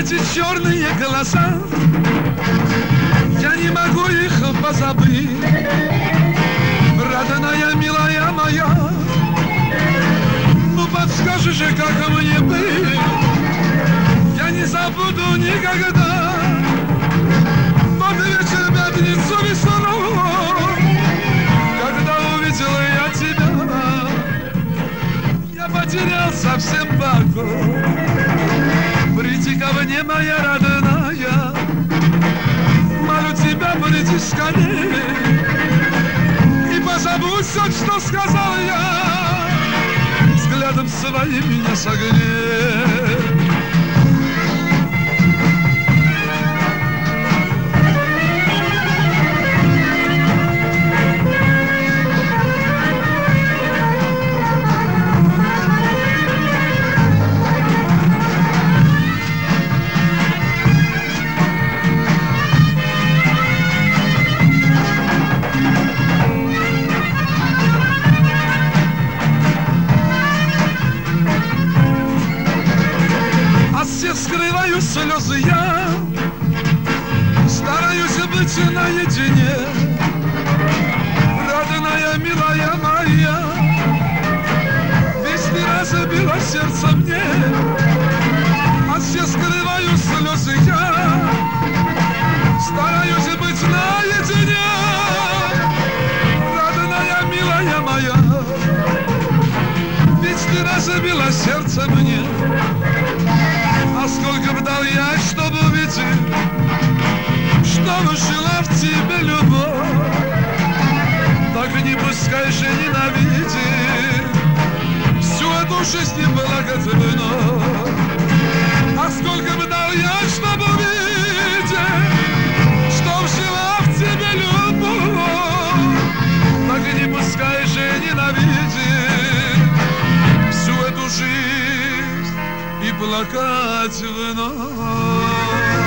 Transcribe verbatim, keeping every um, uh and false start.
эти черные глаза, я не могу их позабыть. Родная, милая моя, ну подскажи же, как мне быть. Я не забуду никогда тот вечер в пятницу весной, когда увидел я тебя. Я потерял совсем покой. Приди ко мне, моя родная, молю тебя, приди скорее и позабудь все, что сказал я, взглядом своим меня согрей. Скрываю слезы я, стараюсь быть наедине. Родная, милая моя, ведь ты разбила сердце мне. А все скрываю слезы я, стараюсь быть наедине. Родная, милая моя, ведь ты разбила сердце мне. А сколько бы дал я, чтобы увидеть, чтобы жила в тебе любовь. Так не пускай же ненавидеть всю эту жизнь неблагодарно. А сколько бы дал я, чтобы увидеть, чтоб жила в тебе любовь. Так не пускай же ненавидеть всю эту жизнь и плакать вновь.